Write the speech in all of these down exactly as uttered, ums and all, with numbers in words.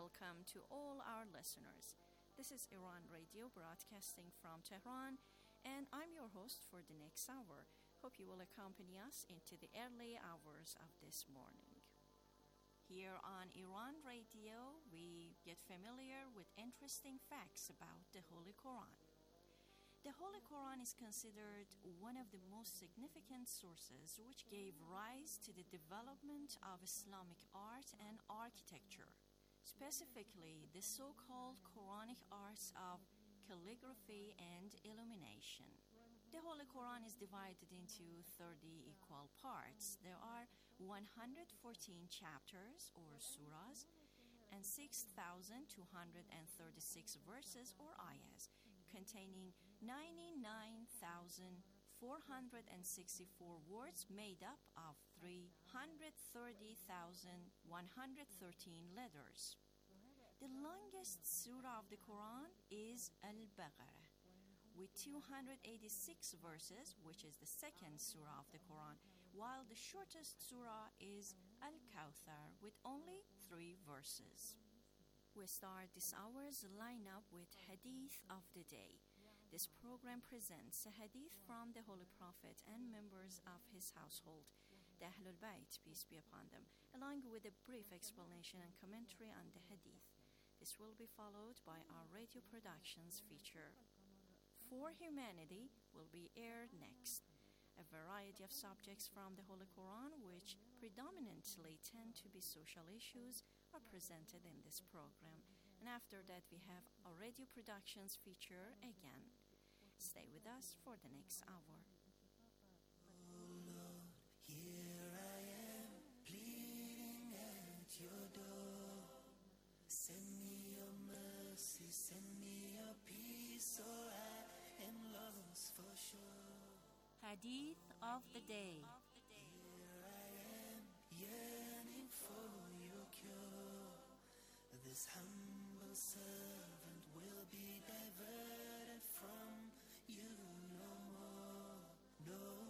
welcome to all our listeners. This is Iran Radio broadcasting from Tehran, and I'm your host for the next hour. Hope you will accompany us into the early hours of this morning. Here on Iran Radio, we get familiar with interesting facts about the Holy Quran. The Holy Quran is considered one of the most significant sources which gave rise to the development of Islamic art and architecture, specifically the so-called Quranic arts of calligraphy and illumination. The Holy Quran is divided into thirty equal parts. There are one hundred fourteen chapters or surahs and six thousand two hundred thirty-six verses or ayahs, containing ninety-nine thousand four hundred sixty-four words made up of three hundred thirty thousand one hundred thirteen letters. The longest surah of the Quran is Al-Baqarah, with two hundred eighty-six verses, which is the second surah of the Quran, while the shortest surah is Al-Kawthar, with only three verses. We start this hour's lineup with Hadith of the Day. This program presents a hadith from the Holy Prophet and members of his household, the Ahlul Bayt, peace be upon them, along with a brief explanation and commentary on the hadith. This will be followed by our radio productions feature. For Humanity will be aired next. A variety of subjects from the Holy Quran, which predominantly tend to be social issues, are presented in this program. And after that, we have our radio productions feature again. Stay with us for the next hour. Oh Lord, here I am, pleading at your door. Send me your mercy, send me your peace, or I am lost for sure. Hadith of the Day. Here I am, yearning for your cure. This humble servant will be diverted from you no more, no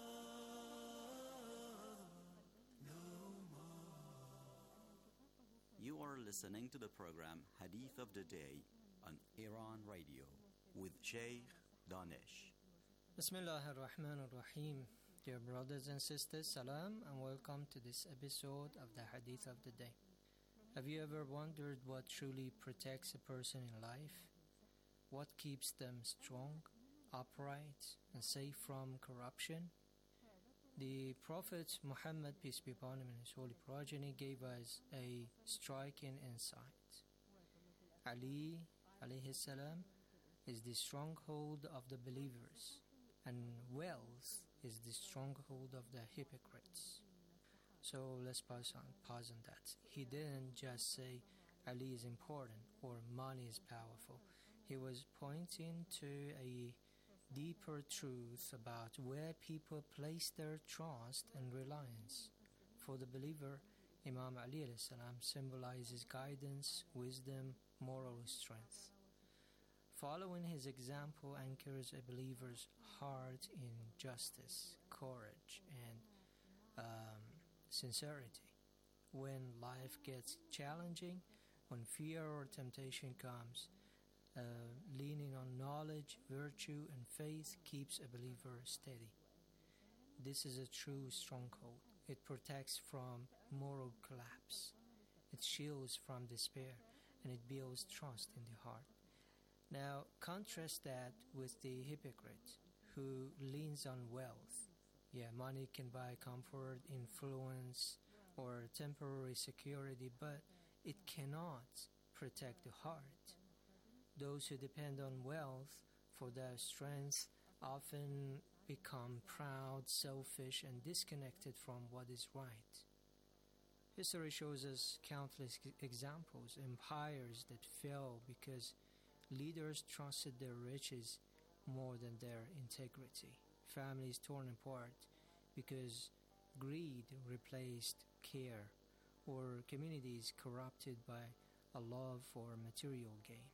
more, no more. You are listening to the program Hadith of the Day on Iran Radio with Sheikh Danish. Bismillah ar-Rahman ar-Rahim. Dear brothers and sisters, salam and welcome to this episode of the Hadith of the Day. Have you ever wondered what truly protects a person in life? What keeps them strong, upright, and safe from corruption? The Prophet Muhammad, peace be upon him, and his holy progeny gave us a striking insight. Ali, alayhi salam, is the stronghold of the believers, and wealth is the stronghold of the hypocrites. So let's pause on, pause on that. He didn't just say Ali is important or money is powerful. He was pointing to a deeper truth about where people place their trust and reliance. For the believer, Imam Ali alayhi salam symbolizes guidance, wisdom, moral strength. Following his example anchors a believer's heart in justice, courage, and um, sincerity. When life gets challenging, when fear or temptation comes, uh, leaning on knowledge, virtue, and faith keeps a believer steady. This is a true stronghold. It protects from moral collapse. It shields from despair, and it builds trust in the heart. Now, contrast that with the hypocrite who leans on wealth. Yeah, money can buy comfort, influence, or temporary security, but it cannot protect the heart. Those who depend on wealth for their strength often become proud, selfish, and disconnected from what is right. History shows us countless examples, empires that fell because leaders trusted their riches more than their integrity. Families torn apart because greed replaced care, or communities corrupted by a love for material gain.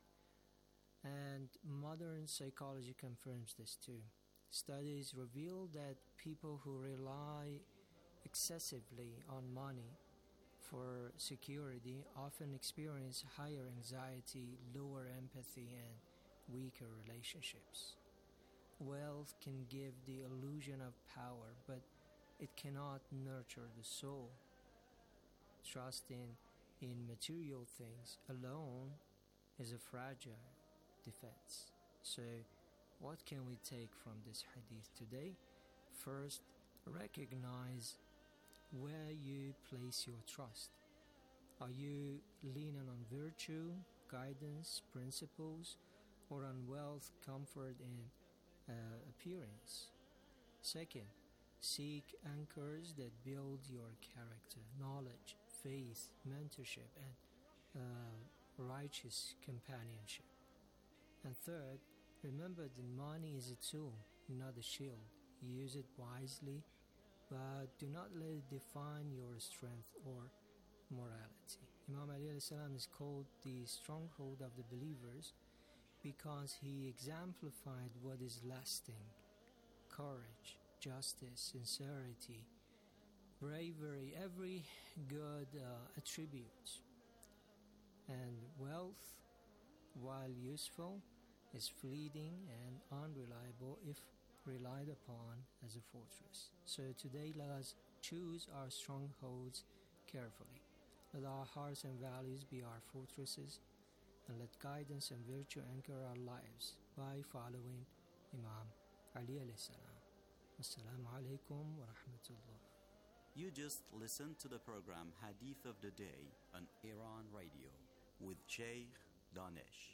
And modern psychology confirms this too. Studies reveal that people who rely excessively on money for security often experience higher anxiety, lower empathy, and weaker relationships. Wealth can give the illusion of power, but it cannot nurture the soul. Trusting in material things alone is a fragile defense. So, what can we take from this hadith today? First, recognize where you place your trust. Are you leaning on virtue, guidance, principles, or on wealth, comfort, and uh, appearance? Second, seek anchors that build your character, knowledge, faith, mentorship, and uh, righteous companionship. And third, remember that money is a tool, not a shield. Use it wisely, but do not let it define your strength or morality. Imam Ali alayhi salam is called the stronghold of the believers because he exemplified what is lasting: courage, justice, sincerity, bravery, every good uh, attribute. And wealth, while useful, is fleeting and unreliable if relied upon as a fortress. So today let us choose our strongholds carefully. Let our hearts and values be our fortresses, and let guidance and virtue anchor our lives by following Imam Ali alayhi salam. Assalamu alaikum wa rahmatullah. You just listened to the program Hadith of the Day on Iran Radio with Sheikh Danish.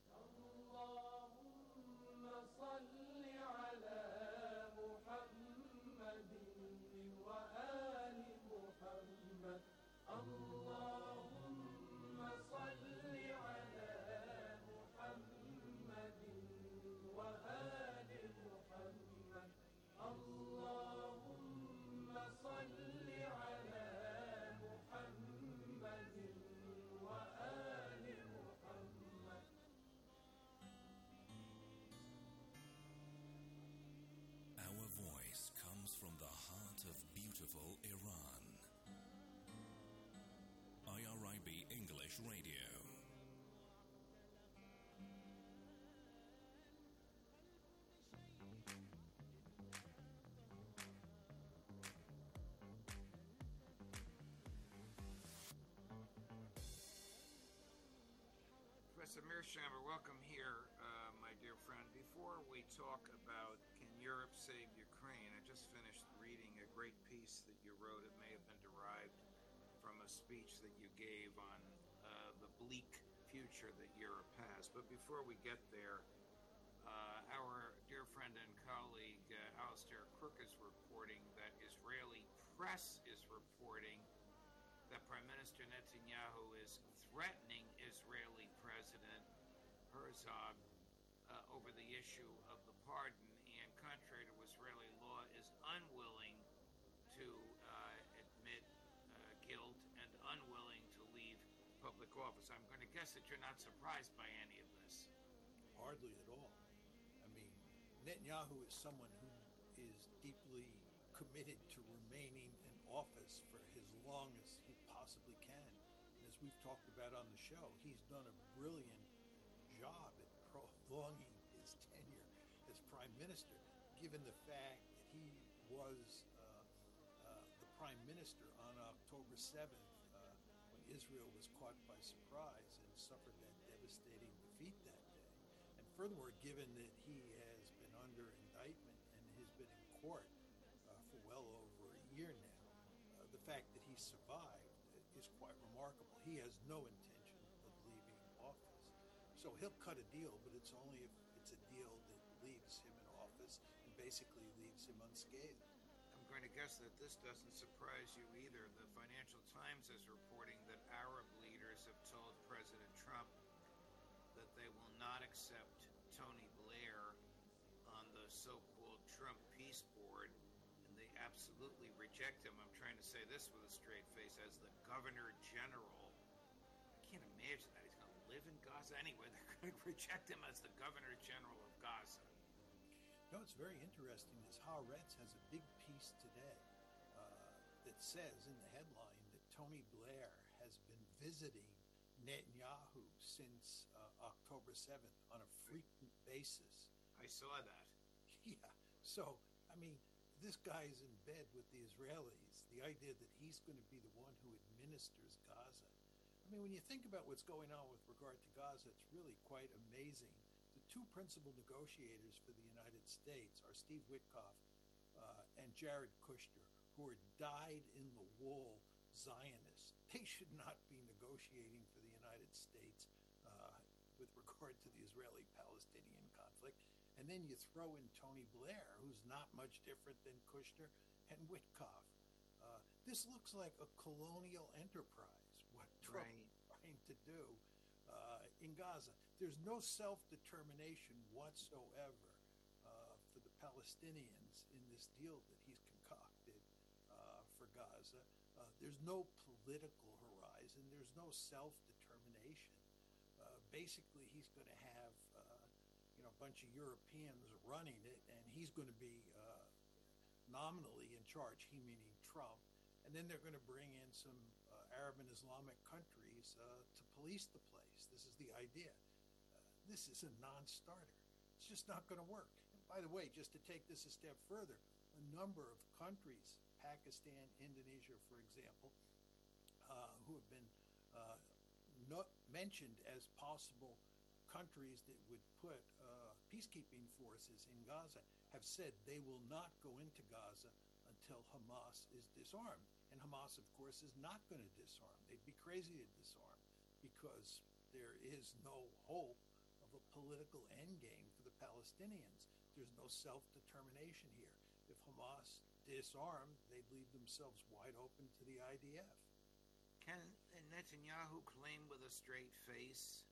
From the heart of beautiful Iran. I R I B English Radio. Professor Mearsheimer, welcome here, uh, my dear friend. Before we talk about Can Europe Save Ukraine, I just finished reading a great piece that you wrote. It may have been derived from a speech that you gave on uh, the bleak future that Europe has. But before we get there, uh, our dear friend and colleague uh, Alistair Crook is reporting that Israeli press is reporting that Prime Minister Netanyahu is threatening Israeli President Herzog uh, over the issue of the pardon, and contrary to Israeli law, is unwilling to uh, admit uh, guilt and unwilling to leave public office. I'm going to guess that you're not surprised by any of this. Hardly at all. I mean, Netanyahu is someone who is deeply committed to remaining in office for as long as he possibly can. And as we've talked about on the show, he's done a brilliant job at prolonging his tenure as prime minister, given the fact that he was uh, uh, the prime minister on October seventh uh, when Israel was caught by surprise and suffered that devastating defeat that day. And furthermore, given that he has been under indictment and has been in court uh, for well over a year now, uh, the fact that he survived is quite remarkable. He has no intention of leaving office. So he'll cut a deal, but it's only if it's a deal that leaves him in office and basically leaves him unscathed. I'm going to guess that this doesn't surprise you either. The Financial Times is reporting that Arab leaders have told President Trump that they will not accept Tony Blair on the so-called Trump Peace Board, and they absolutely reject him. I'm trying to say this with a straight face, as the Governor General. I can't imagine that he's going to live in Gaza. Anyway, they're going to reject him as the Governor General of Gaza. No, it's very interesting. This Haaretz has a big piece today uh, that says in the headline that Tony Blair has been visiting Netanyahu since uh, October seventh on a frequent basis. I saw that. Yeah. So, I mean, this guy is in bed with the Israelis. The idea that he's going to be the one who administers Gaza. I mean, when you think about what's going on with regard to Gaza, it's really quite amazing. The two principal negotiators for the United States are Steve Witkoff uh, and Jared Kushner, who are dyed-in-the-wool Zionists. They should not be negotiating for the United States uh, with regard to the Israeli-Palestinian conflict. And then you throw in Tony Blair, who's not much different than Kushner and Witkoff. Uh, this looks like a colonial enterprise, what Trump Right. is trying to do uh, in Gaza. There's no self-determination whatsoever uh, for the Palestinians in this deal that he's concocted uh, for Gaza. Uh, there's no political horizon. There's no self-determination. Uh, basically, he's going to have uh, you know, a bunch of Europeans running it, and he's going to be uh, nominally in charge, he meaning Trump. And then they're going to bring in some uh, Arab and Islamic countries uh, to police the place. This is the idea. Uh, this is a non-starter. It's just not going to work. And by the way, just to take this a step further, a number of countries, Pakistan, Indonesia, for example, uh, who have been uh, not mentioned as possible countries that would put uh, peacekeeping forces in Gaza, have said they will not go into Gaza until Hamas is disarmed. And Hamas, of course, is not going to disarm. They'd be crazy to disarm because there is no hope of a political endgame for the Palestinians. There's no self-determination here. If Hamas disarmed, they'd leave themselves wide open to the I D F. Can Netanyahu claim with a straight face?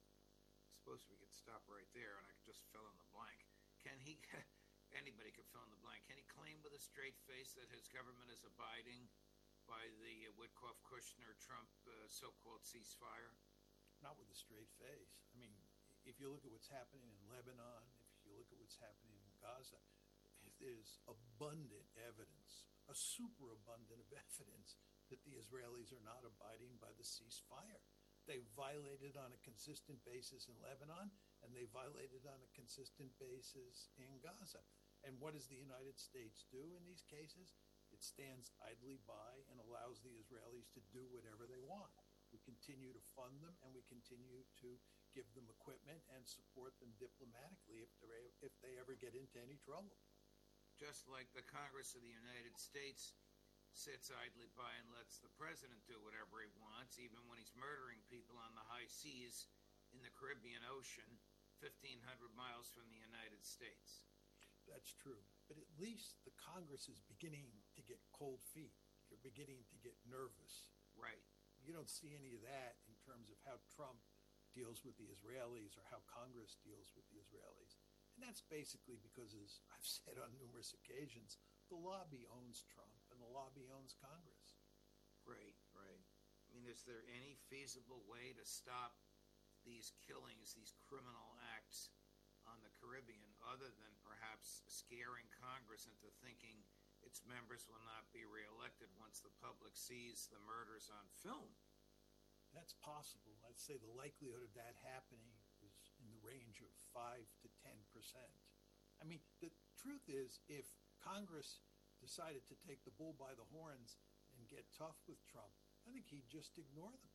I suppose we could stop right there and I could just fill in the blank. Can he, anybody could fill in the blank, can he claim with a straight face that his government is abiding by the uh, Witkoff-Kushner-Trump uh, so-called ceasefire? Not with a straight face. I mean, if you look at what's happening in Lebanon, if you look at what's happening in Gaza, there's abundant evidence, a superabundant of evidence, that the Israelis are not abiding by the ceasefire. They violated on a consistent basis in Lebanon, and they violated on a consistent basis in Gaza. And what does the United States do in these cases? It stands idly by and allows the Israelis to do whatever they want. We continue to fund them, and we continue to give them equipment and support them diplomatically if, they're, if they ever get into any trouble. Just like the Congress of the United States sits idly by and lets the president do whatever he wants, even when he's murdering people on the high seas in the Caribbean Ocean, fifteen hundred miles from the United States. That's true. But at least the Congress is beginning to get cold feet. They're beginning to get nervous. Right. You don't see any of that in terms of how Trump deals with the Israelis or how Congress deals with the Israelis. And that's basically because, as I've said on numerous occasions, the lobby owns Trump and the lobby owns Congress. Right, right. I mean, is there any feasible way to stop these killings, these criminal acts on the Caribbean, other than perhaps scaring Congress into thinking its members will not be reelected once the public sees the murders on film? That's possible. I'd say the likelihood of that happening is in the range of five to ten percent. I mean, the truth is, if Congress decided to take the bull by the horns and get tough with Trump, I think he'd just ignore them.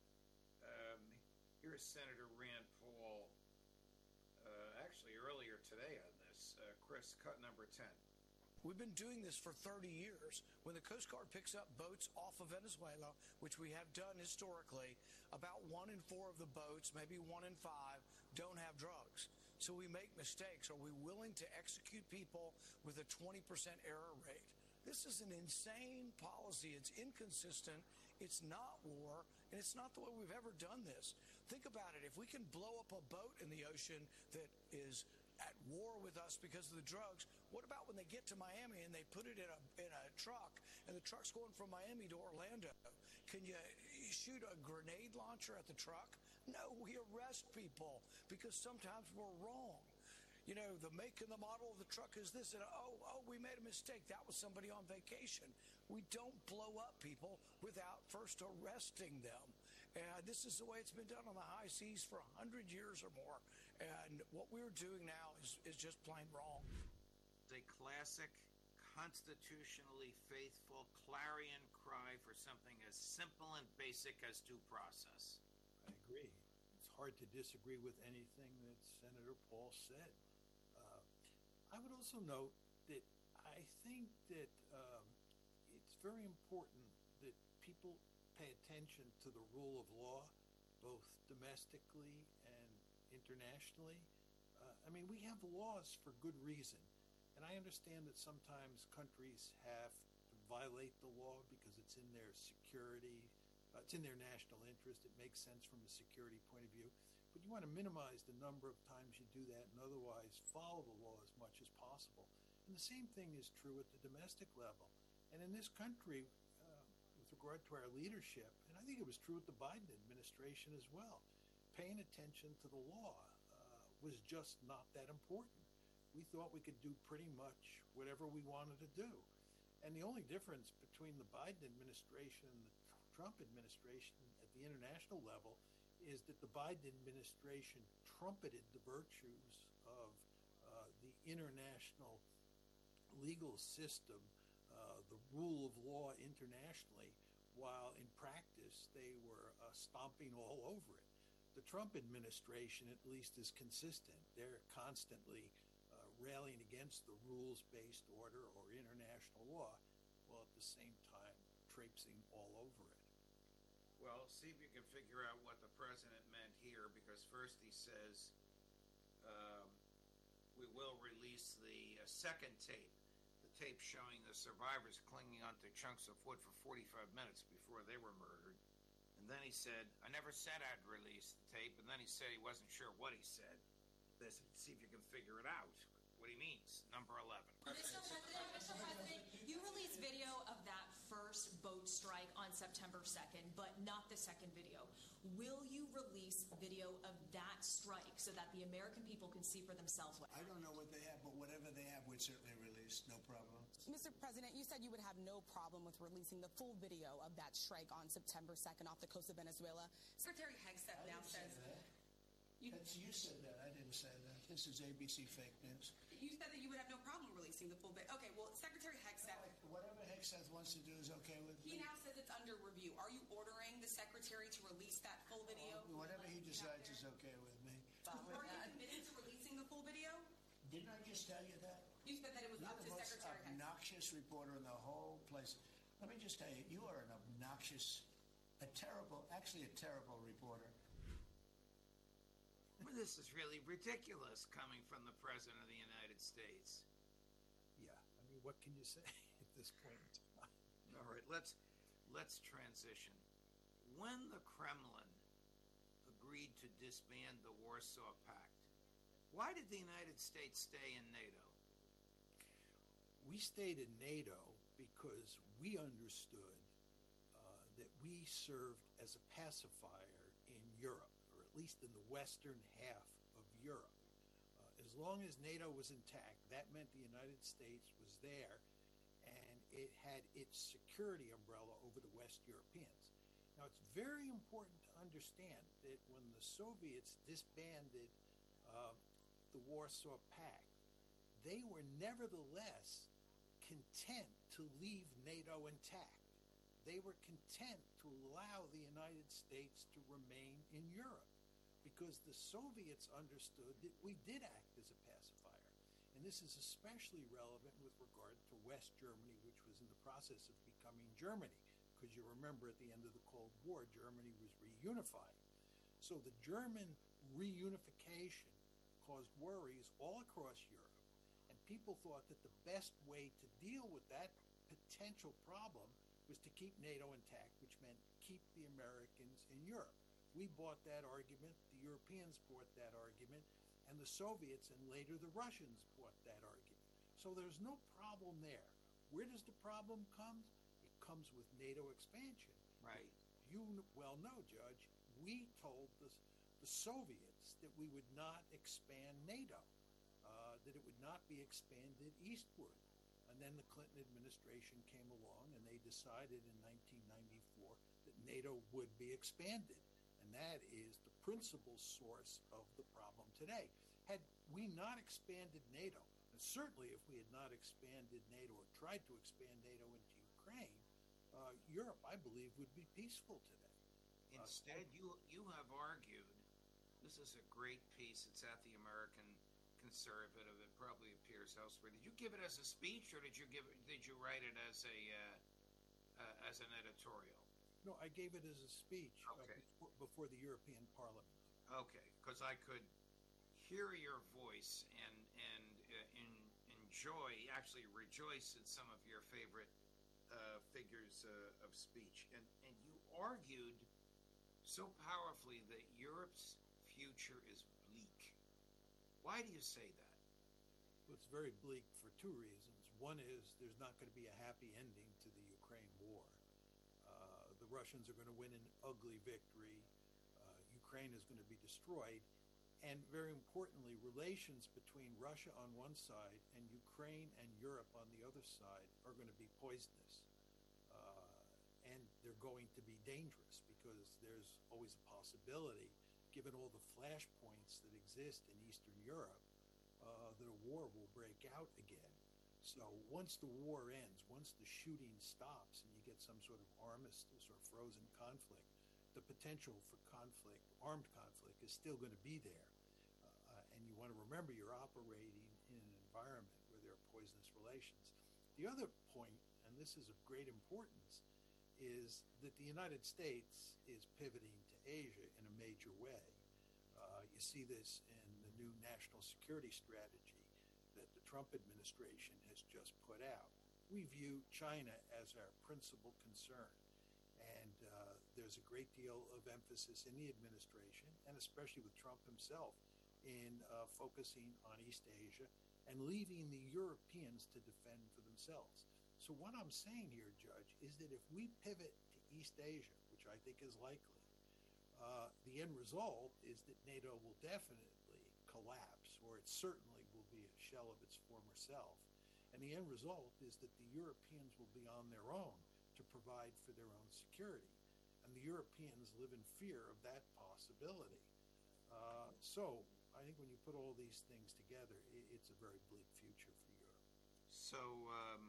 Um, here's Senator Rand Paul, uh, actually earlier today on this. Uh, Chris, cut number ten. We've been doing this for thirty years. When the Coast Guard picks up boats off of Venezuela, which we have done historically, about one in four of the boats, maybe one in five, don't have drugs. So we make mistakes. Are we willing to execute people with a twenty percent error rate? This is an insane policy. It's inconsistent. It's not war, and it's not the way we've ever done this. Think about it. If we can blow up a boat in the ocean that is at war with us because of the drugs, what about when they get to Miami and they put it in a in a truck and the truck's going from Miami to Orlando? Can you shoot a grenade launcher at the truck? No, we arrest people because sometimes we're wrong. you know, the make and the model of the truck is this, and oh, oh, we made a mistake. That was somebody on vacation. We don't blow up people without first arresting them. And this is the way it's been done on the high seas for one hundred years or more. And what we're doing now is, is just plain wrong. A classic, constitutionally faithful clarion cry for something as simple and basic as due process. I agree. It's hard to disagree with anything that Senator Paul said. Uh, I would also note that I think that um, it's very important that people pay attention to the rule of law, both domestically and internationally. Uh, I mean, we have laws for good reason. And I understand that sometimes countries have to violate the law because it's in their security, uh, it's in their national interest. It makes sense from a security point of view. But you want to minimize the number of times you do that and otherwise follow the law as much as possible. And the same thing is true at the domestic level. And in this country, uh, with regard to our leadership, and I think it was true with the Biden administration as well, paying attention to the law uh, was just not that important. We thought we could do pretty much whatever we wanted to do. And the only difference between the Biden administration and the Trump administration at the international level is that the Biden administration trumpeted the virtues of uh, the international legal system, uh, the rule of law internationally, while in practice they were uh, stomping all over it. The Trump administration, at least, is consistent. They're constantly rallying against the rules-based order or international law, while at the same time traipsing all over it. Well, see if you can figure out what the president meant here, because first he says, um, we will release the uh, second tape, the tape showing the survivors clinging onto chunks of wood for forty-five minutes before they were murdered. And then he said, I never said I'd release the tape, and then he said he wasn't sure what he said. This, see if you can figure it out. What he means. Number eleven. Mister President, Mister President, you released video of that first boat strike on September second, but not the second video. Will you release video of that strike so that the American people can see for themselves? What I don't know what they have, but whatever they have, we'd certainly release. No problem. Mister President, you said you would have no problem with releasing the full video of that strike on September second off the coast of Venezuela. Secretary Hegseth now says... You, That's, you said that. I didn't say that. This is A B C fake news. You said that you would have no problem releasing the full bit. Okay, well, Secretary Hegseth... No, whatever Hegseth wants to do is okay with he me. He now says it's under review. Are you ordering the Secretary to release that full video? Oh, whatever he decides is okay with me. Are you committed to releasing the full video? Didn't I just tell you that? You said that it was You're up the to most Secretary Hegseth. obnoxious reporter in the whole place. Let me just tell you, you are an obnoxious, a terrible, actually a terrible reporter. Well, this is really ridiculous coming from the President of the United States. Yeah, I mean, what can you say at this point in time? All right, let's let's transition. When the Kremlin agreed to disband the Warsaw Pact, why did the United States stay in NATO? We stayed in NATO because we understood uh, that we served as a pacifier in Europe, or at least in the western half of Europe. Uh, as long as NATO was intact, that meant the United States was there, and it had its security umbrella over the West Europeans. Now, it's very important to understand that when the Soviets disbanded uh, the Warsaw Pact, they were nevertheless content to leave NATO intact. They were content to allow the United States to remain in Europe because the Soviets understood that we did act as a pacifier. And this is especially relevant with regard to West Germany, which was in the process of becoming Germany, because you remember at the end of the Cold War, Germany was reunified. So the German reunification caused worries all across Europe. And people thought that the best way to deal with that potential problem was to keep NATO intact, which meant keep the Americans in Europe. We bought that argument, the Europeans bought that argument, and the Soviets and later the Russians bought that argument. So there's no problem there. Where does the problem come? It comes with NATO expansion. Right. You well know, Judge, we told the, the Soviets that we would not expand NATO. uh, that it would not be expanded eastward. And then the Clinton administration came along and they decided in nineteen ninety-four that NATO would be expanded. And that is the principal source of the problem today. Had we not expanded NATO, and certainly if we had not expanded NATO or tried to expand NATO into Ukraine, uh, Europe, I believe, would be peaceful today. Instead, uh, you you have argued, this is a great piece, it's at the American Conservative, it probably appears elsewhere. Did you give it as a speech, or did you give it, did you write it as a uh, uh, as an editorial? No, I gave it as a speech okay. uh, before, before the European Parliament. Okay, because I could hear your voice and and uh, in, enjoy, actually rejoice in some of your favorite uh, figures uh, of speech, and and you argued so powerfully that Europe's future is bleak. Why do you say that? Well, it's very bleak for two reasons. One is there's not going to be a happy ending to the Ukraine war. Uh, the Russians are going to win an ugly victory. Uh, Ukraine is going to be destroyed. And very importantly, relations between Russia on one side and Ukraine and Europe on the other side are going to be poisonous. Uh, and they're going to be dangerous because there's always a possibility, given all the flashpoints that exist in Eastern Europe, uh, that a war will break out again. So once the war ends, once the shooting stops and you get some sort of armistice or frozen conflict, the potential for conflict, armed conflict, is still going to be there. Uh, and you want to remember you're operating in an environment where there are poisonous relations. The other point, and this is of great importance, is that the United States is pivoting to Asia in a major way. Uh, you see this in the new national security strategy that the Trump administration has just put out. We view China as our principal concern. And uh, there's a great deal of emphasis in the administration, and especially with Trump himself, in uh, focusing on East Asia and leaving the Europeans to defend for themselves. So what I'm saying here, Judge, is that if we pivot to East Asia, which I think is likely, uh, the end result is that NATO will definitely collapse, or it certainly will be a shell of its former self. And the end result is that the Europeans will be on their own to provide for their own security. And the Europeans live in fear of that possibility. Uh, so I think when you put all these things together, it, it's a very bleak future for Europe. So um,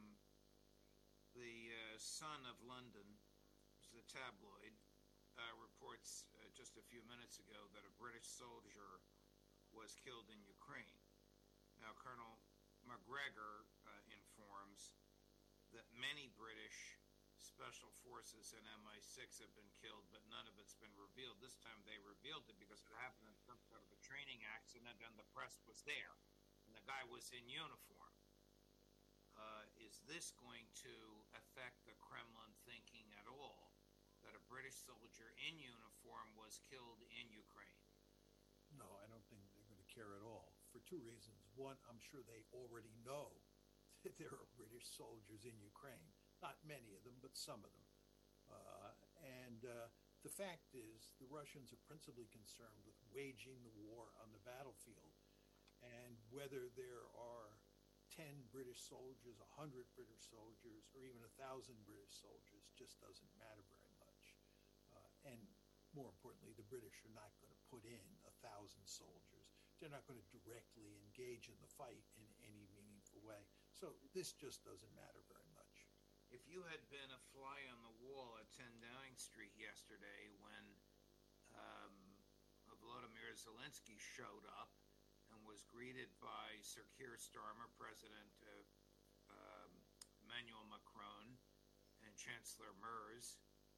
the uh, Sun of London, which is a tabloid, uh, reports uh, just a few minutes ago that a British soldier was killed in Ukraine. Now, Colonel McGregor uh, informs that many British Special Forces and M I six have been killed, but none of it's been revealed. This time they revealed it because it happened in some sort of a training accident and the press was there. And the guy was in uniform. Uh, is this going to affect the Kremlin thinking at all that a British soldier in uniform was killed in Ukraine? No, I don't think they're going to care at all, for two reasons. One, I'm sure they already know that there are British soldiers in Ukraine. Not many of them, but some of them. Uh, and uh, the fact is, the Russians are principally concerned with waging the war on the battlefield. And whether there are ten British soldiers, one hundred British soldiers, or even one thousand British soldiers just doesn't matter very much. Uh, and more importantly, the British are not going to put in one thousand soldiers. They're not going to directly engage in the fight in any meaningful way. So this just doesn't matter very much. If you had been a fly on the wall at ten Downing Street yesterday when um, Volodymyr Zelensky showed up and was greeted by Sir Keir Starmer, President uh, um, Emmanuel Macron, and Chancellor Merz,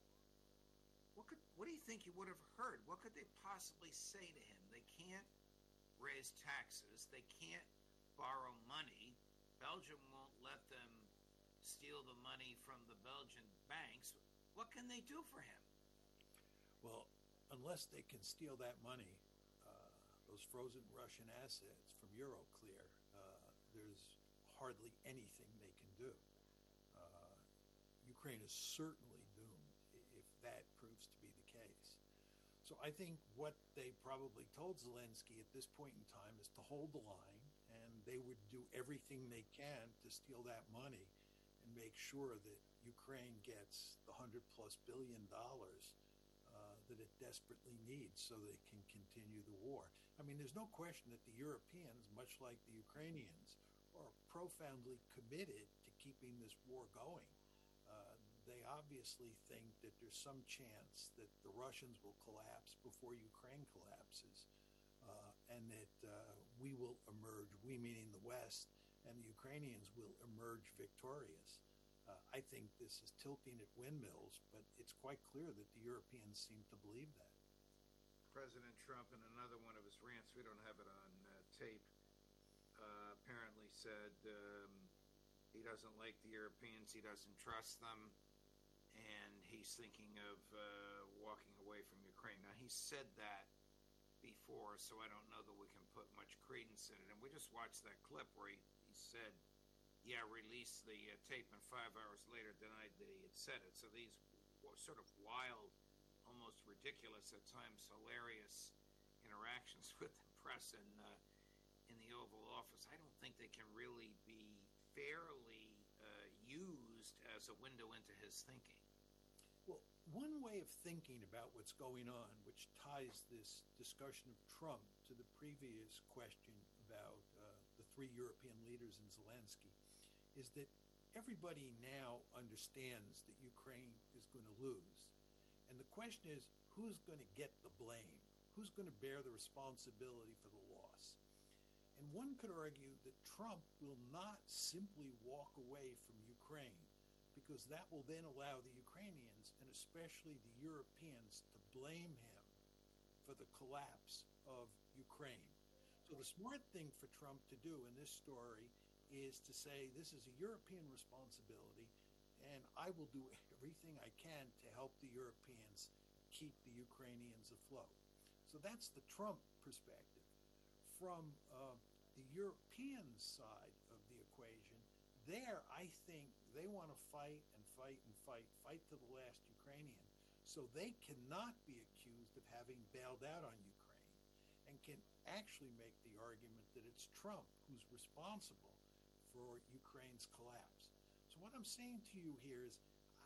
what could what do you think you would have heard? What could they possibly say to him? They can't raise taxes. They can't borrow money. Belgium won't let them steal the money from the Belgian banks. What can they do for him? Well, unless they can steal that money, uh, those frozen Russian assets from Euroclear, uh, there's hardly anything they can do. Uh, Ukraine is certainly doomed if that proves to be the case. So I think what they probably told Zelensky at this point in time is to hold the line and they would do everything they can to steal that money and make sure that Ukraine gets the hundred plus billion dollars uh, that it desperately needs so they can continue the war. I mean, there's no question that the Europeans, much like the Ukrainians, are profoundly committed to keeping this war going. Uh, they obviously think that there's some chance that the Russians will collapse before Ukraine collapses, uh, and that uh, we will emerge, we meaning the West, and the Ukrainians will emerge victorious. Uh, I think this is tilting at windmills, but it's quite clear that the Europeans seem to believe that. President Trump, in another one of his rants, we don't have it on uh, tape, uh, apparently said um, he doesn't like the Europeans, he doesn't trust them, and he's thinking of uh, walking away from Ukraine. Now, he said that before, so I don't know that we can put much credence in it. And we just watched that clip where he, he said, yeah, released the uh, tape, and five hours later denied that he had said it. So these w- sort of wild, almost ridiculous, at times hilarious interactions with the press in, uh, in the Oval Office, I don't think they can really be fairly uh, used as a window into his thinking. Well, one way of thinking about what's going on, which ties this discussion of Trump to the previous question about uh, the three European leaders and Zelensky, is that everybody now understands that Ukraine is going to lose. And the question is, who's going to get the blame? Who's going to bear the responsibility for the loss? And one could argue that Trump will not simply walk away from Ukraine, because that will then allow the Ukrainians, and especially the Europeans, to blame him for the collapse of Ukraine. So the smart thing for Trump to do in this story is to say, this is a European responsibility, and I will do everything I can to help the Europeans keep the Ukrainians afloat. So that's the Trump perspective. From uh, the European side of the equation, there I think they want to fight and fight and fight, fight to the last Ukrainian. So they cannot be accused of having bailed out on Ukraine, and can actually make the argument that it's Trump who's responsible for Ukraine's collapse. So what I'm saying to you here is,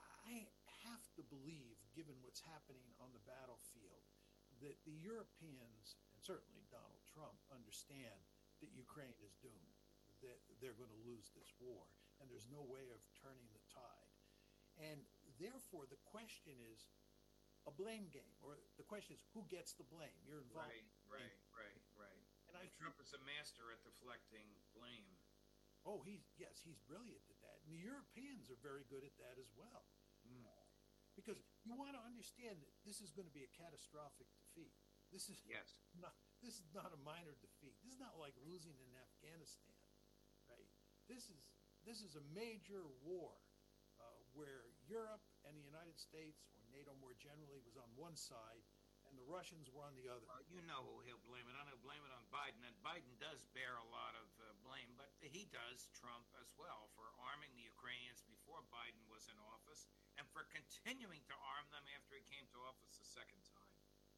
I have to believe, given what's happening on the battlefield, that the Europeans, and certainly Donald Trump, understand that Ukraine is doomed, that they're going to lose this war, and there's no way of turning the tide. And therefore, the question is a blame game, or the question is, who gets the blame? You're involved. Right, right, right, right. And I Trump is a master at deflecting blame. Oh, he's yes, he's brilliant at that. And the Europeans are very good at that as well. Mm. Because you want to understand that this is going to be a catastrophic defeat. This is yes. not this is not a minor defeat. This is not like losing in Afghanistan, right? This is this is a major war uh, where Europe and the United States, or NATO more generally, was on one side, and the Russians were on the other. Well, you know who he'll blame it on. He'll blame it on Biden, and Biden does bear a lot of uh, blame, but he does, Trump as well, for arming the Ukrainians before Biden was in office, and for continuing to arm them after he came to office the second time.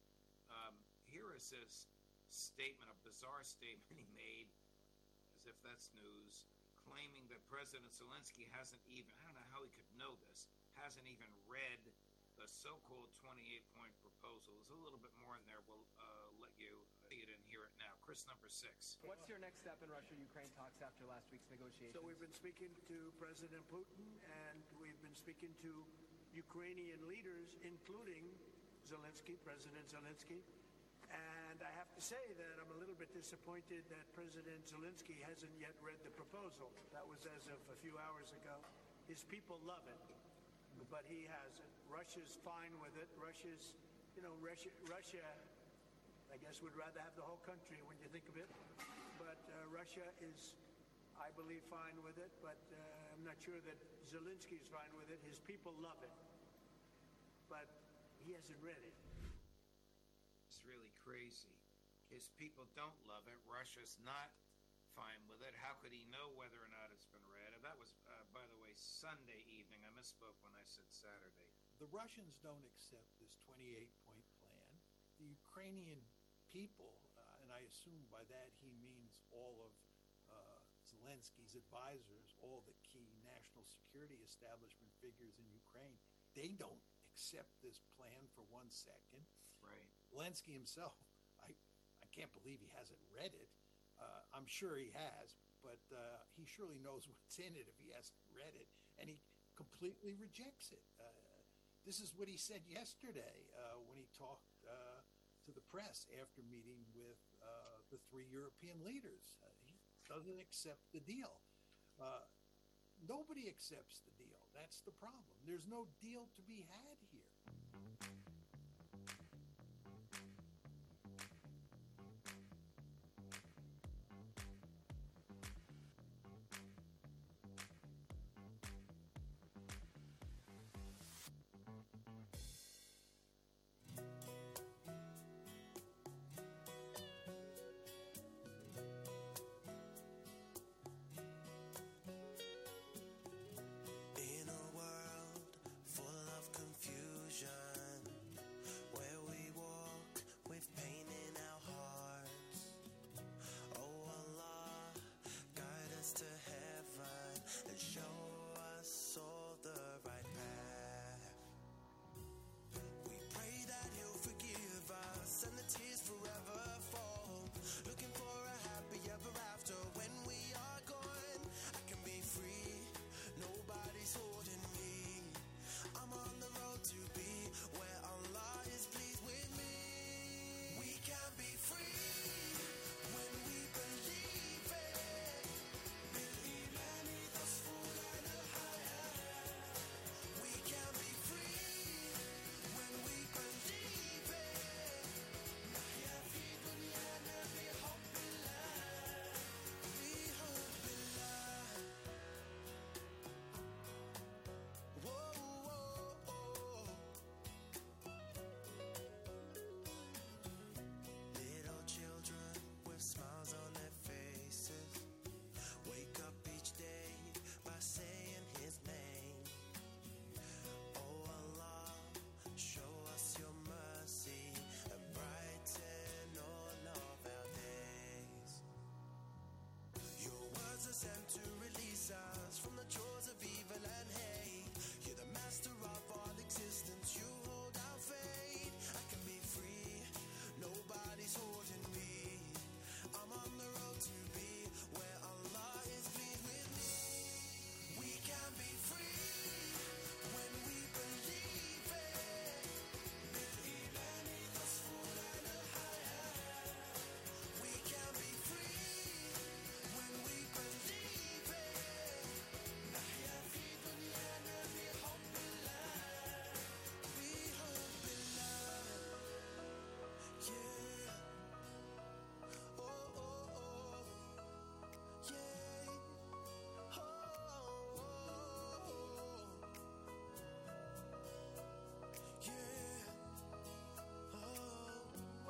Um, here is his statement, a bizarre statement he made, as if that's news, claiming that President Zelensky hasn't even, I don't know how he could know this, hasn't even read the so-called twenty-eight point proposal. There's a little bit more in there. We'll uh, let you see it and hear it now. Chris, number six. What's your next step in Russia-Ukraine talks after last week's negotiations? So we've been speaking to President Putin, and we've been speaking to Ukrainian leaders, including Zelensky, President Zelensky. And I have to say that I'm a little bit disappointed that President Zelensky hasn't yet read the proposal. That was as of a few hours ago. His people love it, but he hasn't. Russia's fine with it. Russia's, you know, Russia, Russia, I guess, would rather have the whole country when you think of it. But uh, Russia is, I believe, fine with it, but uh, I'm not sure that Zelensky's fine with it. His people love it, but he hasn't read it. It's really crazy. His people don't love it. Russia's not fine with it. How could he know whether or not it's been read? And that was, uh, by the way, Sunday evening. I misspoke when I said Saturday. The Russians don't accept this twenty-eight point plan. The Ukrainian people, uh, and I assume by that he means all of uh, Zelensky's advisors, all the key national security establishment figures in Ukraine, they don't accept this plan for one second. Right. Zelensky himself, I, I can't believe he hasn't read it. Uh, I'm sure he has, but uh, he surely knows what's in it if he hasn't read it, and he completely rejects it. Uh, this is what he said yesterday uh, when he talked uh, to the press after meeting with uh, the three European leaders. Uh, he doesn't accept the deal. Uh, nobody accepts the deal. That's the problem. There's no deal to be had here. In a world full of confusion, where we walk with pain in our hearts, oh Allah, guide us to heaven and show us all the right path. We pray that He'll forgive us and the tears forever fall, looking for a happy ever after when we are gone. I can be free. Nobody's holding me. I'm on the road to be where Allah is pleased with me. We can be free when we believe it. بالإيمان تصفو لنا الحياة. We can be free when we believe it. نحيا في دنيانا بحب الله. بحب الله. Whoa, whoa, whoa. Little children with smiles on their faces wake up each day by saying His name. Oh Allah, show us your mercy and brighten all of our days. Your words are sent to release us from the chores of evil and hate. You're the master of all existence, you hold our fate. I can be free, nobody's holding me. I'm on the road to be where Allah is pleased with me. We can be free when we believe it. بالإيمان تصفو لنا الحياة. We can be free when we believe it. نحيا في دنيانا بحب الله. بحب الله. Yeah. Oh, oh, oh. Yeah. Oh, oh, oh. Yeah. Oh.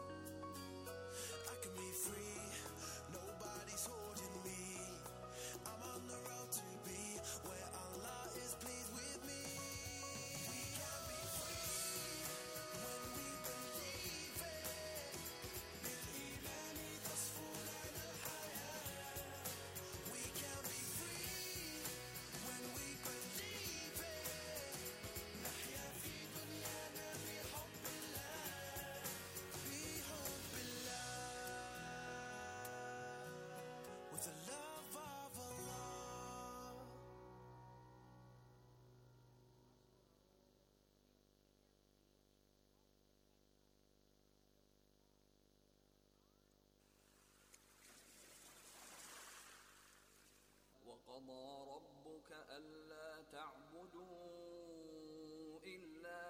I can be free. Nobody's holding me. I'm on the road to be where Allah is pleased with me. We can be free when we believe it. بالإيمان تصفو لنا الحياة. We can be free when we believe it. نحيا في دنيانا بحب الله. بحب الله. With the love of Allah. وقضى ربك ألا تعبدوا إلا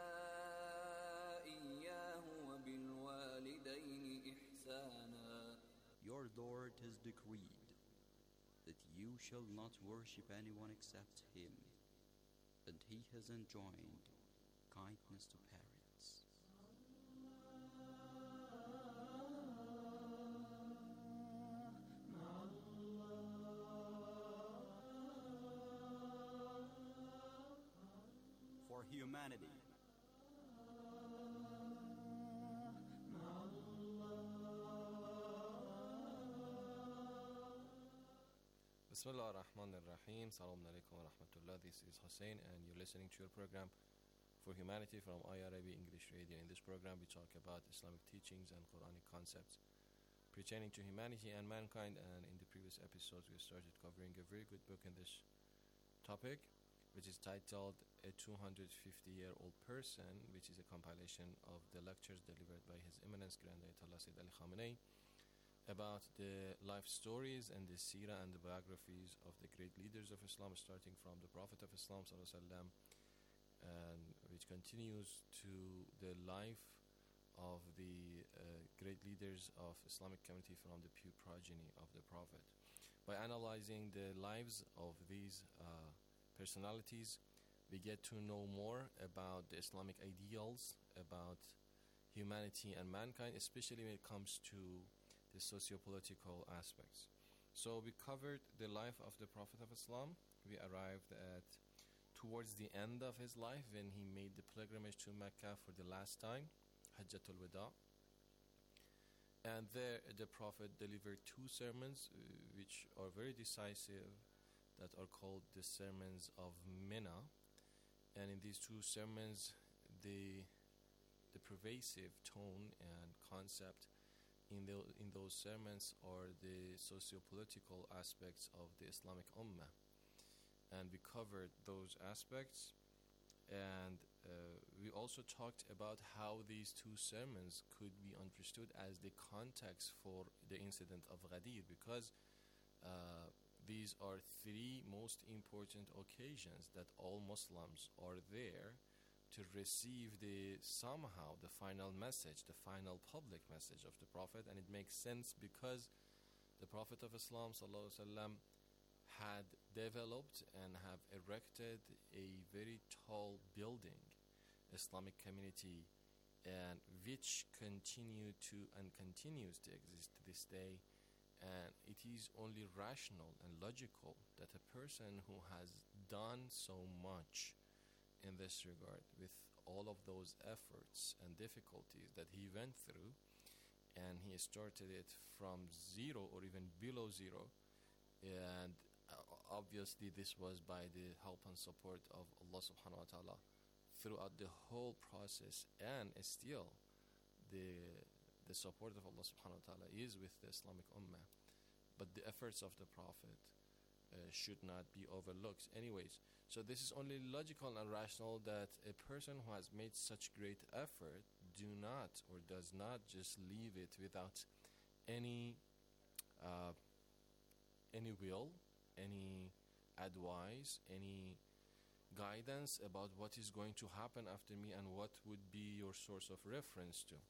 إياه وبالوالدين إحسانا. Your Lord has decreed that you shall not worship anyone except Him, and He has enjoined kindness to parents. For humanity, Bismillah ar-Rahman ar-Rahim. Salaam alaikum wa rahmatullah. This is Hussein, and you're listening to your program For Humanity from I R A B English Radio. In this program, we talk about Islamic teachings and Quranic concepts pertaining to humanity and mankind. And in the previous episodes, we started covering a very good book in this topic, which is titled A two hundred fifty year old Person, which is a compilation of the lectures delivered by His Eminence Grand Ayatollah Sayyid Ali Khamenei about the life stories and the seerah and the biographies of the great leaders of Islam, starting from the Prophet of Islam sallallahu alaihi wasallam, and which continues to the life of the uh, great leaders of Islamic community from the pure progeny of the Prophet. By analyzing the lives of these uh, personalities, we get to know more about the Islamic ideals, about humanity and mankind, especially when it comes to the socio-political aspects. So we covered the life of the Prophet of Islam. We arrived at towards the end of his life when he made the pilgrimage to Mecca for the last time, Hajjatul Wada. And there the Prophet delivered two sermons uh, which are very decisive, that are called the sermons of Mina. And in these two sermons, the the pervasive tone and concept in the, in those sermons are the socio-political aspects of the Islamic Ummah. And we covered those aspects, and uh, we also talked about how these two sermons could be understood as the context for the incident of Ghadir, because uh, these are three most important occasions that all Muslims are there to receive the somehow the final message, the final public message of the Prophet. And it makes sense because the Prophet of Islam sallallahu alaihi wasallam had developed and have erected a very tall building, Islamic community, and which continue to and continues to exist to this day. And it is only rational and logical that a person who has done so much in this regard, with all of those efforts and difficulties that he went through, and he started it from zero or even below zero, and obviously this was by the help and support of Allah subhanahu wa ta'ala throughout the whole process, and still the the support of Allah subhanahu wa ta'ala is with the Islamic Ummah, but the efforts of the Prophet uh, should not be overlooked. Anyways, so this is only logical and rational that a person who has made such great effort do not or does not just leave it without any uh, any will, any advice, any guidance about what is going to happen after me and what would be your source of reference to.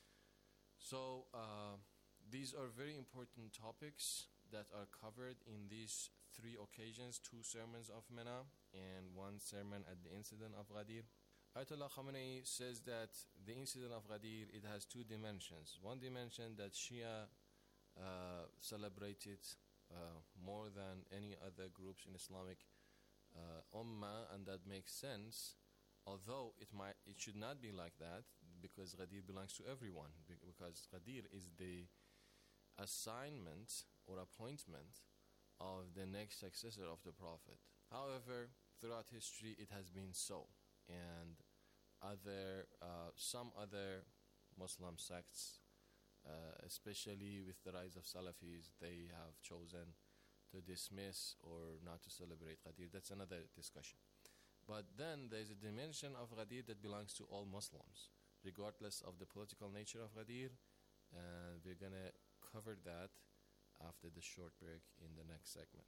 So uh, these are very important topics that are covered in these three occasions, two sermons of Mina and one sermon at the incident of Ghadir. Ayatollah Khamenei says that the incident of Ghadir, it has two dimensions. One dimension that Shia uh, celebrated uh, more than any other groups in Islamic uh, Ummah, and that makes sense, although it might, it should not be like that, because Ghadir belongs to everyone, because Ghadir is the assignment or appointment of the next successor of the Prophet. However, throughout history it has been so, and other uh, some other Muslim sects, uh, especially with the rise of Salafis, they have chosen to dismiss or not to celebrate Ghadir. That's another discussion. But then there's a dimension of Ghadir that belongs to all Muslims, regardless of the political nature of Ghadir, and we're gonna cover that after the short break in the next segment.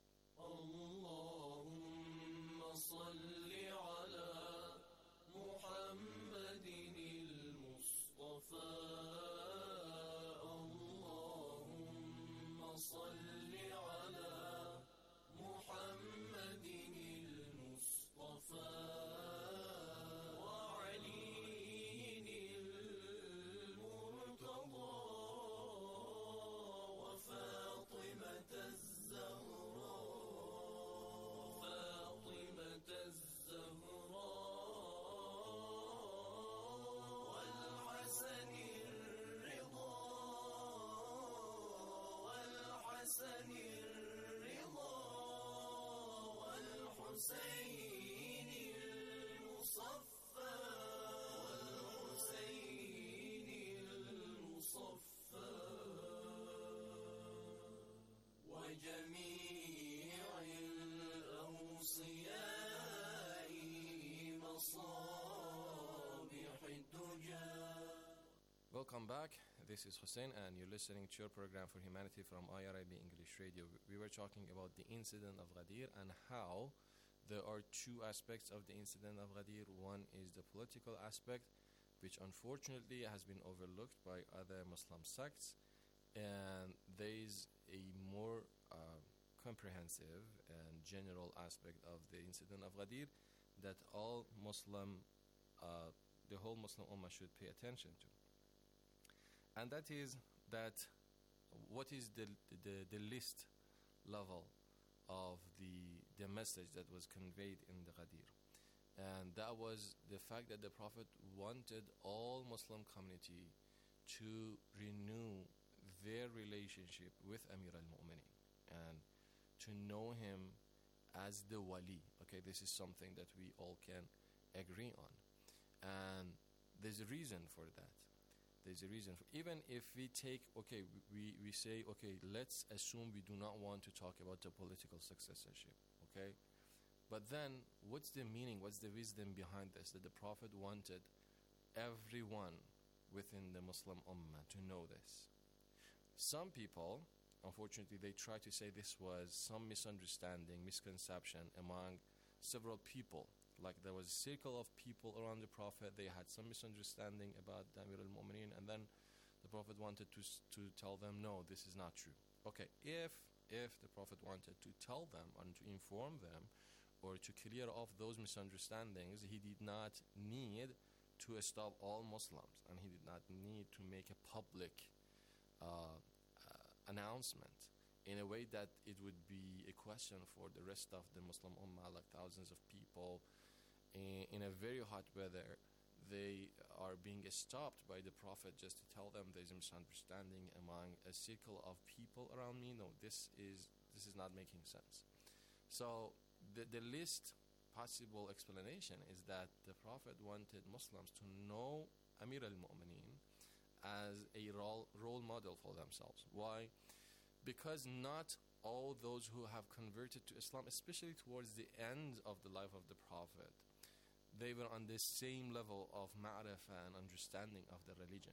اللهم صل على محمد المصطفى اللهم صل على محمد المصطفى والحسن welcome back. This is Hussein, and you're listening to your program for humanity from I R I B English Radio. We were talking about the incident of Ghadir and how there are two aspects of the incident of Ghadir. One is the political aspect, which unfortunately has been overlooked by other Muslim sects, and there is a more uh, comprehensive and general aspect of the incident of Ghadir that all Muslim, uh, the whole Muslim Ummah should pay attention to. And that is that what is the, the, the least level of the, the message that was conveyed in the Ghadir. And that was the fact that the Prophet wanted all Muslim community to renew their relationship with Amir al-Mu'minin and to know him as the wali. Okay, this is something that we all can agree on. And there's a reason for that. There's a reason for, even if we take, okay, we, we say, okay, let's assume we do not want to talk about the political successorship, okay? But then, what's the meaning, what's the wisdom behind this, that the Prophet wanted everyone within the Muslim Ummah to know this? Some people, unfortunately, they try to say this was some misunderstanding, misconception among several people. Like there was a circle of people around the Prophet, they had some misunderstanding about the Amir al-Mu'minin, and then the Prophet wanted to to tell them, no, this is not true. Okay, if if the Prophet wanted to tell them and to inform them or to clear off those misunderstandings, he did not need to stop all Muslims, and he did not need to make a public uh, uh, announcement in a way that it would be a question for the rest of the Muslim Ummah, like thousands of people in, in a very hot weather. They are being stopped by the Prophet just to tell them there's a misunderstanding among a circle of people around me. No, this is this is not making sense. So the, the least possible explanation is that the Prophet wanted Muslims to know Amir al-Mu'minin as a role, role model for themselves. Why? Because not all those who have converted to Islam, especially towards the end of the life of the Prophet, they were on the same level of ma'rifah and understanding of the religion.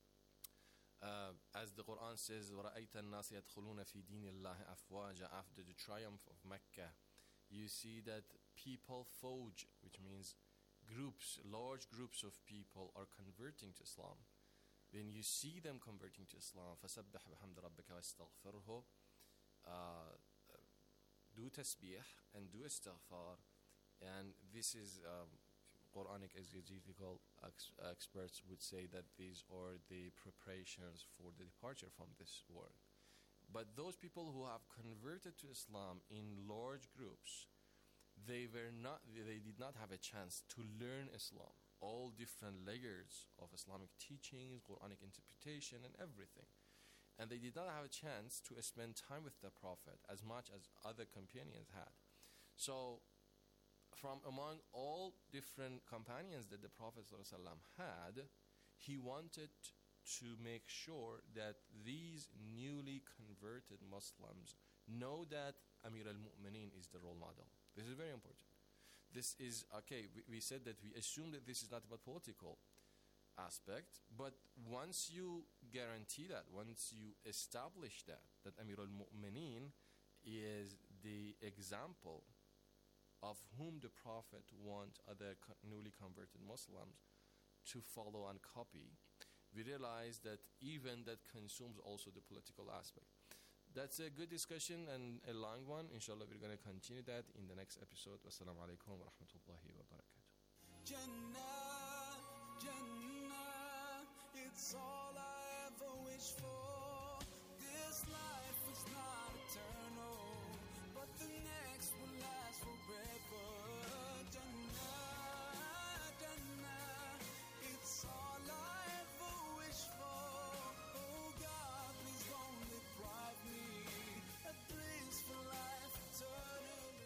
Uh, as the Quran says, وَرَأَيْتَ النَّاسِ يَدْخُلُونَ فِي دِينِ اللَّهِ أَفْوَاجًا. After the triumph of Mecca, you see that people fauj, which means groups, large groups of people are converting to Islam. When you see them converting to Islam, فَسَبِّحْ بِحَمْدِ رَبِّكَ وَاسْتَغْفِرْهُ, uh, do tasbih and do istighfar. And this is um, Quranic exegetical ex- experts would say that these are the preparations for the departure from this world. But those people who have converted to Islam in large groups, they were not, they did not have a chance to learn Islam, all different layers of Islamic teachings, Quranic interpretation, and everything. And they did not have a chance to spend time with the Prophet as much as other companions had. So, from among all different companions that the Prophet ﷺ had, he wanted to make sure that these newly converted Muslims know that Amir al-Mu'minin is the role model. This is very important. This is, okay, we, we said that we assume that this is not about political aspect, but once you guarantee that, once you establish that, that Amir al-Mu'minin is the example of whom the Prophet want other co- newly converted Muslims to follow and copy, we realize that even that consumes also the political aspect. That's a good discussion and a long one. Inshallah, we're going to continue that in the next episode. Wassalamu alaikum wa rahmatullahi wa barakatuh. Jannah, Jannah, it's all I ever wish for. This life is not eternal, but the next will last forever. Jannah, Jannah, it's all I ever wish for. Oh God, please don't deprive me a bliss for life eternally.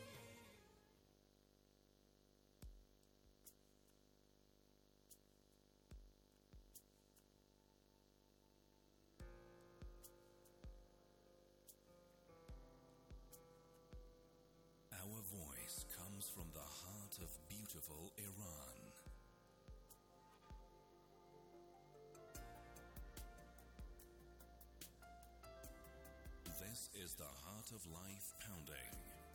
Our voice comes from the heart of beautiful Iran. is the heart of life pounding.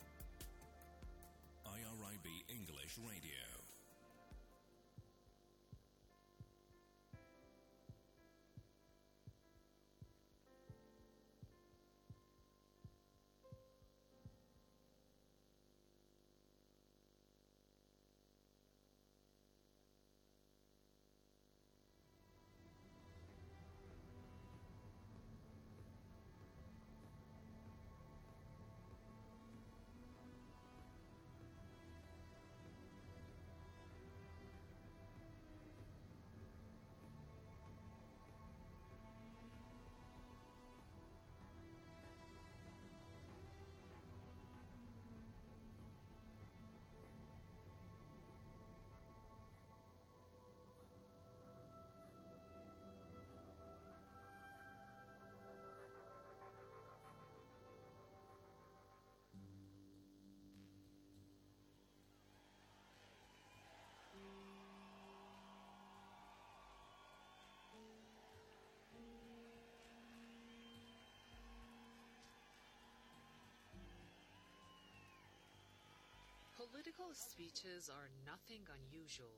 I R I B English Radio. Political speeches are nothing unusual.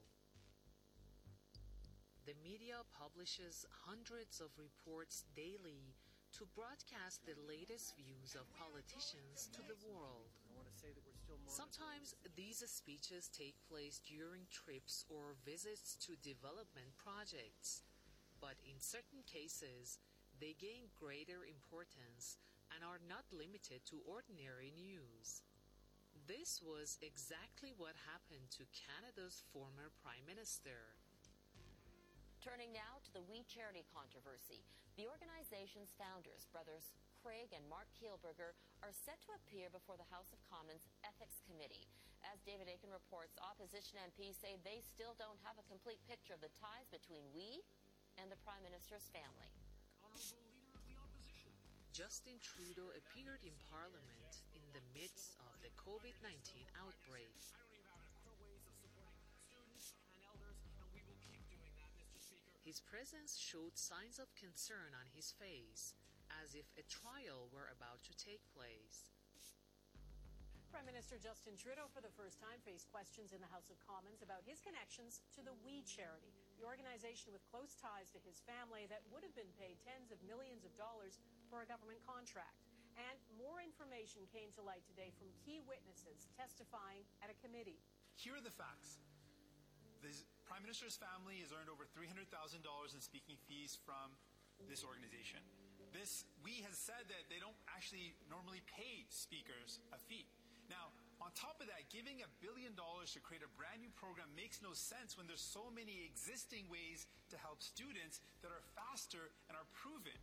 The media publishes hundreds of reports daily to broadcast the latest views of politicians to the world. Sometimes these speeches take place during trips or visits to development projects, but in certain cases, they gain greater importance and are not limited to ordinary news. This was exactly what happened to Canada's former Prime Minister. Turning now to the We Charity controversy. The organization's founders, brothers Craig and Mark Kielburger, are set to appear before the House of Commons Ethics Committee. As David Aiken reports, opposition M Ps say they still don't have a complete picture of the ties between We and the Prime Minister's family. Justin Trudeau appeared in Parliament in the midst of the COVID nineteen outbreak. His presence showed signs of concern on his face, as if a trial were about to take place. Prime Minister Justin Trudeau for the first time faced questions in the House of Commons about his connections to the We Charity, the organization with close ties to his family that would have been paid tens of millions of dollars for a government contract. And more information came to light today from key witnesses testifying at a committee. Here are the facts. The Prime Minister's family has earned over three hundred thousand dollars in speaking fees from this organization. This, We has said that they don't actually normally pay speakers a fee. Now, on top of that, giving a billion dollars to create a brand new program makes no sense when there's so many existing ways to help students that are faster and are proven.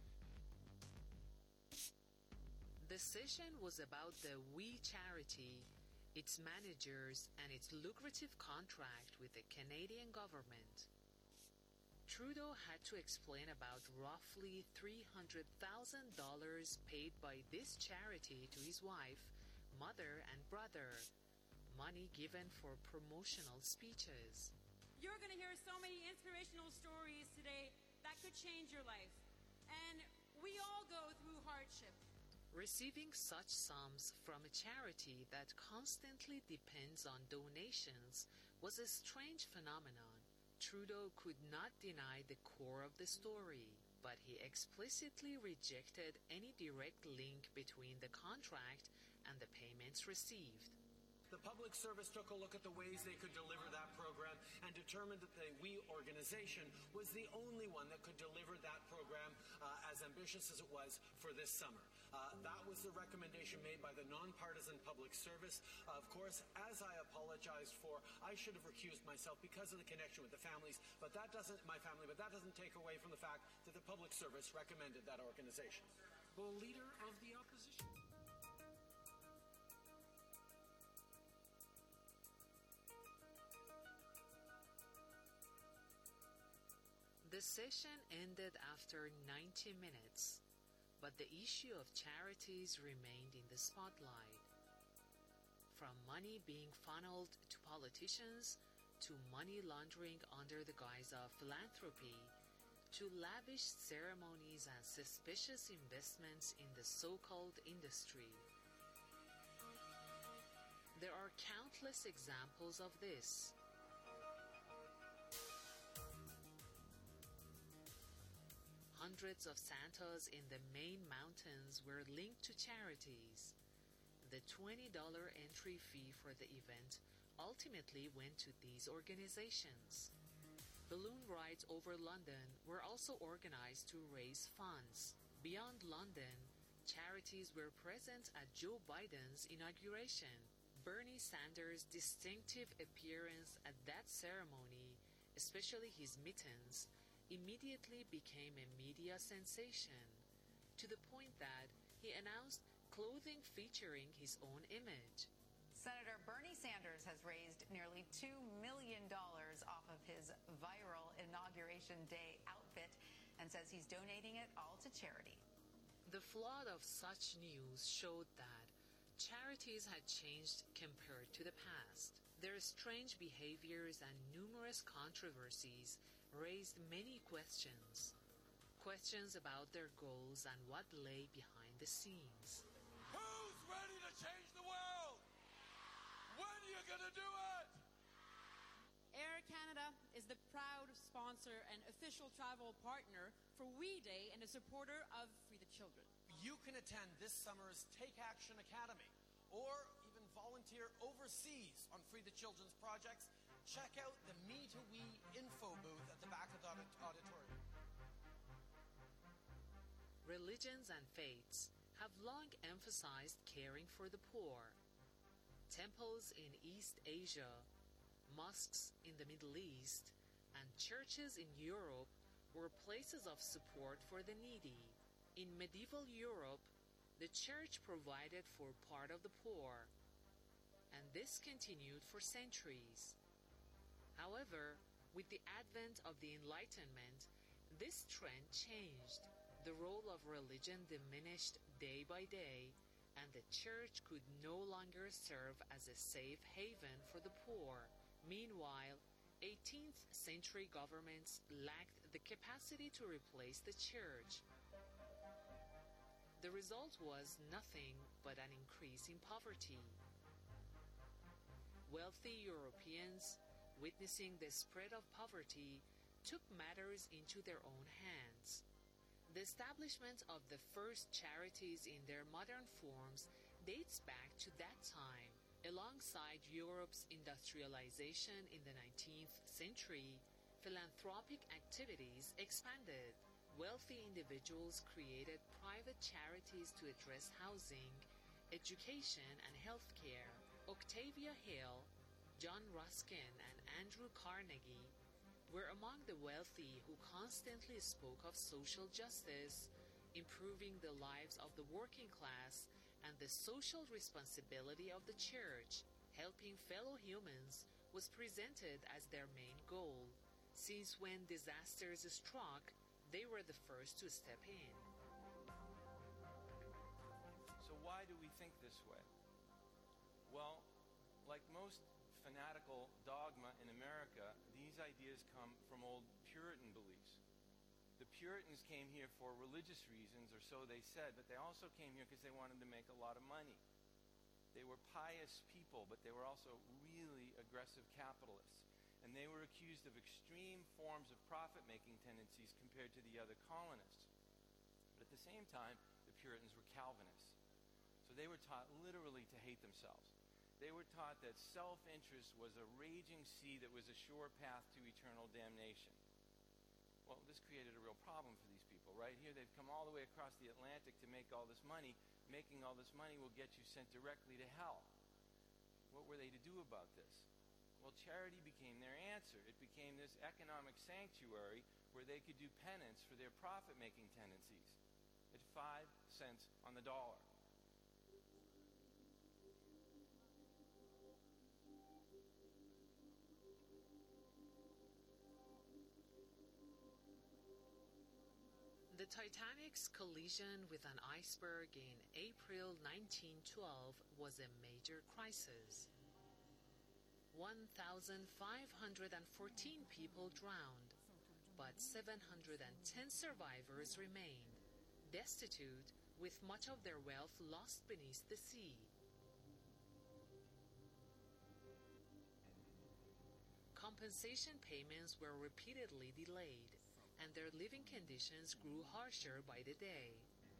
The session was about the We Charity, its managers, and its lucrative contract with the Canadian government. Trudeau had to explain about roughly three hundred thousand dollars paid by this charity to his wife, mother, and brother, money given for promotional speeches. You're going to hear so many inspirational stories today that could change your life. And we all go through hardship. Receiving such sums from a charity that constantly depends on donations was a strange phenomenon. Trudeau could not deny the core of the story, but he explicitly rejected any direct link between the contract and the payments received. The public service took a look at the ways they could deliver that program and determined that the We organization was the only one that could deliver that program uh, as ambitious as it was for this summer. Uh, that was the recommendation made by the nonpartisan public service. Uh, of course, as I apologized for, I should have recused myself because of the connection with the families, but that doesn't, my family, but that doesn't take away from the fact that the public service recommended that organization. The leader of the opposition. The session ended after ninety minutes, but the issue of charities remained in the spotlight. From money being funneled to politicians to money laundering under the guise of philanthropy, to lavish ceremonies and suspicious investments in the so-called industry. There are countless examples of this. Hundreds of Santas in the main mountains were linked to charities. The twenty dollars entry fee for the event ultimately went to these organizations. Balloon rides over London were also organized to raise funds. Beyond London, charities were present at Joe Biden's inauguration. Bernie Sanders' distinctive appearance at that ceremony, especially his mittens, immediately became a media sensation, to the point that he announced clothing featuring his own image. Senator Bernie Sanders has raised nearly two million dollars off of his viral Inauguration Day outfit and says he's donating it all to charity. The flood of such news showed that charities had changed compared to the past. Their strange behaviors and numerous controversies raised many questions. Questions about their goals and what lay behind the scenes. Who's ready to change the world? When are you gonna do it? Air Canada is the proud sponsor and official travel partner for We Day and a supporter of Free the Children. You can attend this summer's Take Action Academy or even volunteer overseas on Free the Children's projects. Check out the Me to We info booth at the back of the auditorium. Religions and faiths have long emphasized caring for the poor. Temples in East Asia, mosques in the Middle East, and churches in Europe were places of support for the needy. In medieval Europe, the church provided for part of the poor, and this continued for centuries. However, with the advent of the Enlightenment, this trend changed. The role of religion diminished day by day, and the church could no longer serve as a safe haven for the poor. Meanwhile, eighteenth century governments lacked the capacity to replace the church. The result was nothing but an increase in poverty. Wealthy Europeans, witnessing the spread of poverty, took matters into their own hands. The establishment of the first charities in their modern forms dates back to that time. Alongside Europe's industrialization in the nineteenth century, philanthropic activities expanded. Wealthy individuals created private charities to address housing, education, and healthcare. Octavia Hale, John Ruskin, and Andrew Carnegie were among the wealthy who constantly spoke of social justice, improving the lives of the working class, and the social responsibility of the church. Helping fellow humans was presented as their main goal, since when disasters struck, they were the first to step in. So why do we think this way? Well, like most fanatical dogma in America, these ideas come from old Puritan beliefs. The Puritans came here for religious reasons, or so they said, but they also came here because they wanted to make a lot of money. They were pious people, but they were also really aggressive capitalists. And they were accused of extreme forms of profit-making tendencies compared to the other colonists. But at the same time, the Puritans were Calvinists. So they were taught literally to hate themselves. They were taught that self-interest was a raging sea that was a sure path to eternal damnation. Well, this created a real problem for these people, right? Here they've come all the way across the Atlantic to make all this money. Making all this money will get you sent directly to hell. What were they to do about this? Well, charity became their answer. It became this economic sanctuary where they could do penance for their profit-making tendencies at five cents on the dollar. The Titanic's collision with an iceberg in April nineteen twelve was a major crisis. one thousand five hundred fourteen people drowned. but seven hundred ten survivors remained, destitute, with much of their wealth lost beneath the sea. Compensation payments were repeatedly delayed, and their living conditions grew harsher by the day.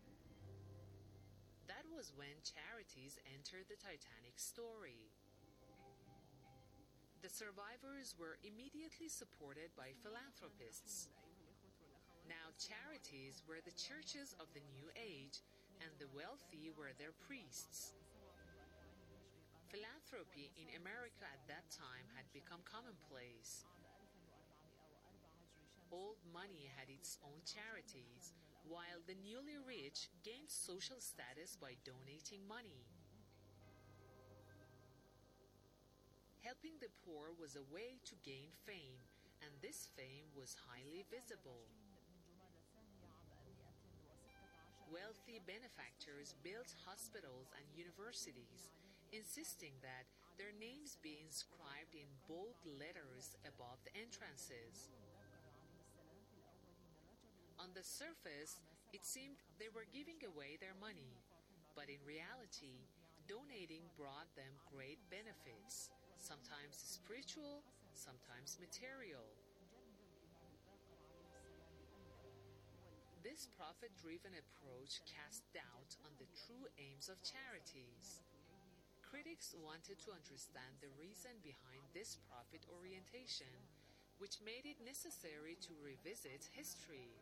That was when charities entered the Titanic story. The survivors were immediately supported by philanthropists. Now charities were the churches of the New Age, and the wealthy were their priests. Philanthropy in America at that time had become commonplace. Old money had its own charities, while the newly rich gained social status by donating money. Helping the poor was a way to gain fame, and this fame was highly visible. Wealthy benefactors built hospitals and universities, insisting that their names be inscribed in bold letters above the entrances. On the surface, it seemed they were giving away their money, but in reality, donating brought them great benefits, sometimes spiritual, sometimes material. This profit-driven approach cast doubt on the true aims of charities. Critics wanted to understand the reason behind this profit orientation, which made it necessary to revisit history.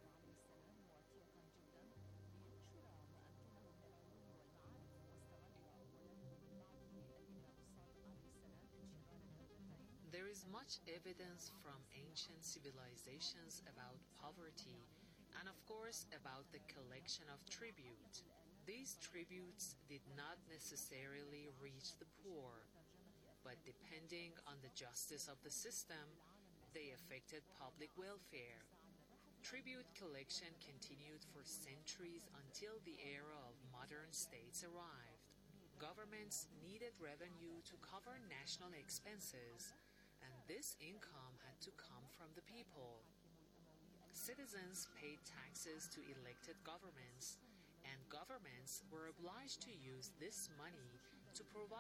There is much evidence from ancient civilizations about poverty, and of course about the collection of tribute. These tributes did not necessarily reach the poor, but depending on the justice of the system, they affected public welfare. Tribute collection continued for centuries until the era of modern states arrived. Governments needed revenue to cover national expenses, and this income had to come from the people. Citizens paid taxes to elected governments, and governments were obliged to use this money to provide